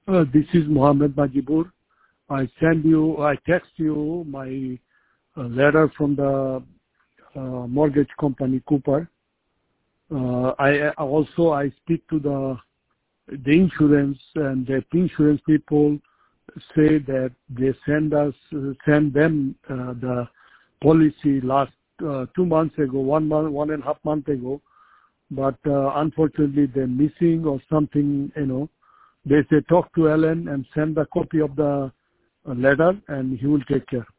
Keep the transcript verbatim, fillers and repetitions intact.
Uh, this is Mohammed Majibur. I send you, I text you my uh, letter from the uh, mortgage company Cooper. Uh, I also I speak to the the insurance, and the insurance people say that they send us send them uh, the policy last uh, two months ago, one month, one and a half month ago, but uh, unfortunately they're missing or something. You know, they say talk to Alan and send a copy of the uh, letter, and he will take care.